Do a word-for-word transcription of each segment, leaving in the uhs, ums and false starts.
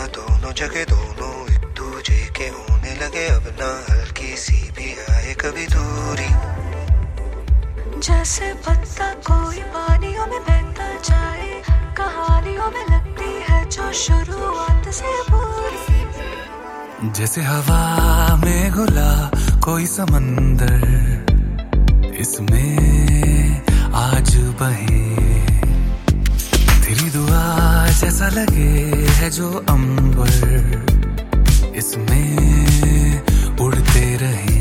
दोनों जगह दोनों एक दूजे के होने लगे, अब ना हल्की सी भी आए कभी दूरी। जैसे पत्ता कोई पानियों में बहता जाए, कहानियों में लगती है जो शुरुआत से पूरी। जैसे हवा में घुला कोई समंदर, इसमें आज बहे तेरी दुआ जैसा लगे है जो अंबर, इसमें उड़ते रहे।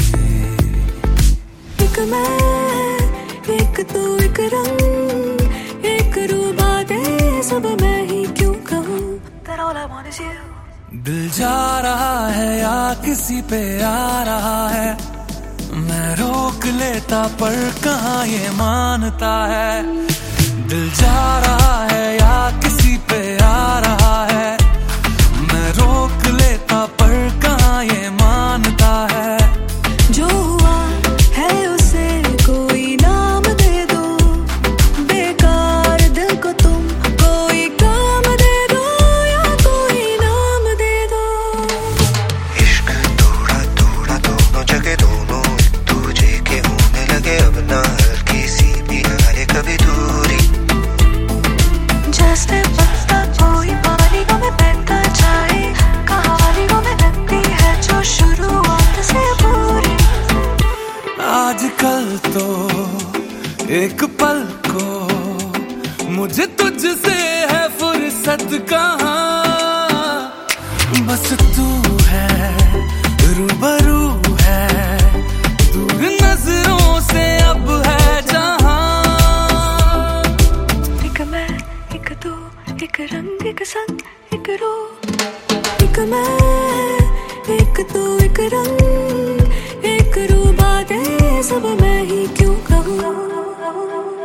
एक मैं, एक तू, एक रंग, एक रूबा दे, सब मैं ही क्यों कहूँ, that all I want is you। दिल जा रहा है या किसी पे आ रहा है, मैं रोक लेता पर कहाँ ये मानता है। दिल जा रहा है या किसी पे आ रहा है, मैं रोक लेता पर कहाँ ये मानता है। जो हुआ है उसे कोई नाम दे दो, बेकार दिल को तुम कोई काम दे दो या कोई नाम दे दो। इश्क थोड़ा थोड़ा दोनों जगह दोनों एक दूजे के होने लगे, अब ना हल्की सी भी आए कभी दूरी। जैसे पत्ता कोई पानियों में बहता जाए, कहानियों में लगती है जो शुरुआत से पूरी। आजकल तो एक पल को मुझे तुझसे है फुर्सत कहाँ, बस तू है रूबरू है, दूर नजरों से अब है जहाँ। एक मैं, एक तू, एक रंग, एक संग, एक रूह। एक मैं, एक तू, एक रंग, एक रूबा दे, सब मैं ही क्यों कहूँ।